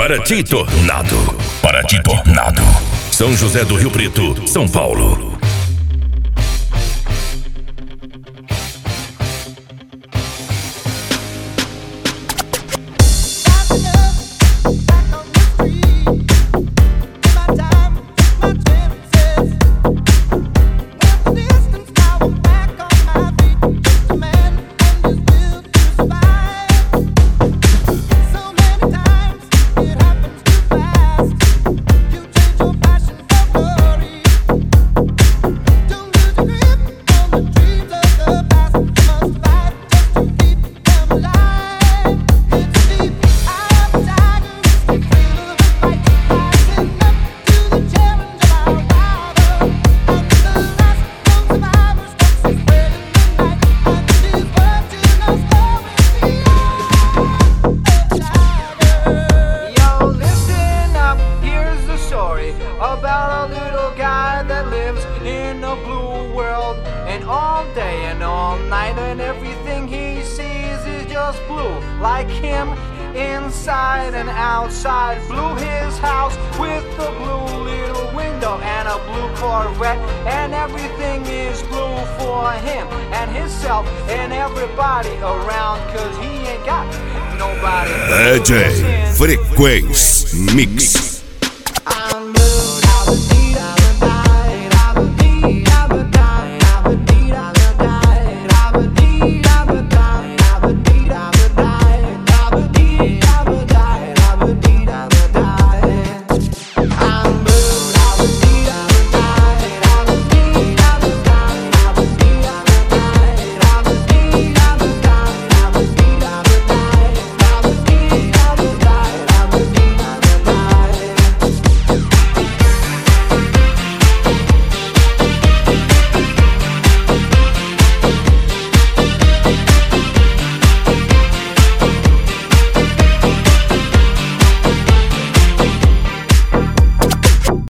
Paraty Tornado. Paraty Tornado. São José do Rio Preto, São Paulo. About a little guy that lives in a blue world, and all day and all night, and everything he sees is just blue, like him inside and outside. Blue his house with a blue little window and a blue Corvette, and everything is blue for him and himself and everybody around, cause he ain't got nobody. DJ Frequência Mix.